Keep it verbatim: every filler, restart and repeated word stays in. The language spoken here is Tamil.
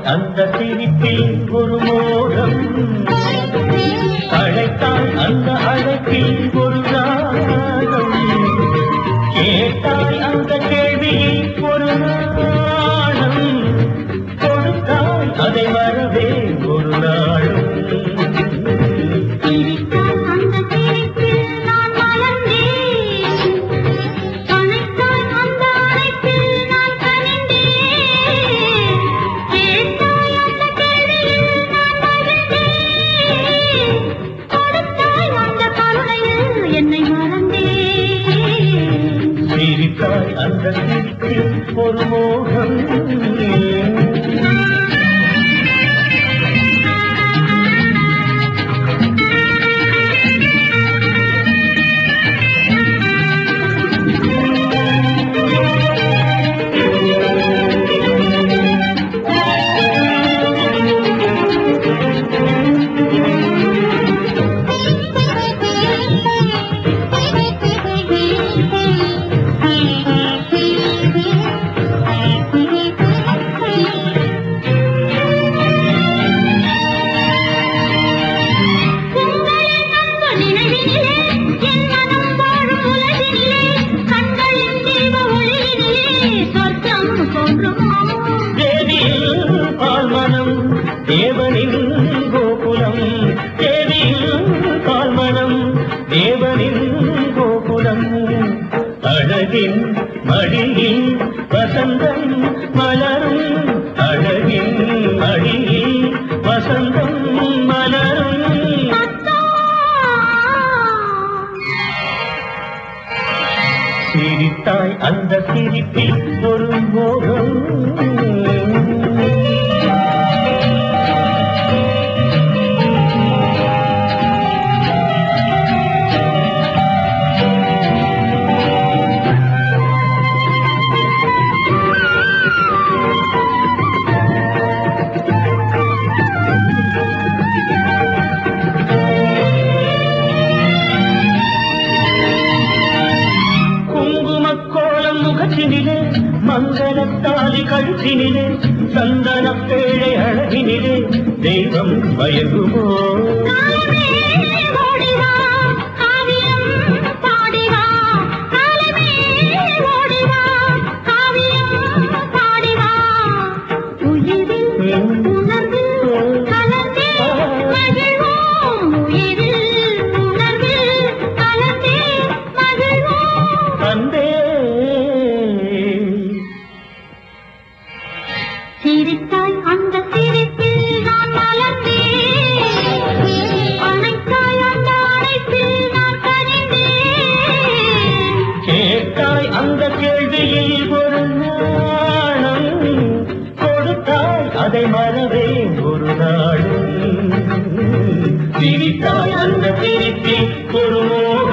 அந்த சிரிப்பில் ஒரு மோகம் அழைத்தாய் அந்த அழைப்பில் ஒரு ராகம் கேட்டாய் அந்த கேள்வியில் ஒரு நாணம் கொடுத்தாய் அதை வரவே ஒரு நாளும் சிரித்தாய் அந்த சிரிப்பில் ஒரு மோகம் தேவனின் கோகுலம் தேவியின் பால்மனம் தேவனின் கோகுலம் அழகின் மடியில் வசந்தம் மலரும் அழகின் மடியில் வசந்தம் மலரும் சிரித்தாய் அந்த சிரிப்பில் ஒரு மோகம் மங்களத்தாலி கழுத்தினிலே சந்தன பேழை அழகினிலே தெய்வம் மயங்குமோ சிரித்தாய் அந்த சிரிப்பில் நான் மலர்ந்தேன் அணைத்தாய் அந்த அணைப்பில் நான் கனிந்தேன் கேட்டாய் அந்த கேள்வியில் ஒரு நாணம் கொடுத்தாய் அதை மறவே ஒரு நாளும் சிரித்தாய் அந்த சிரிப்பில் ஒரு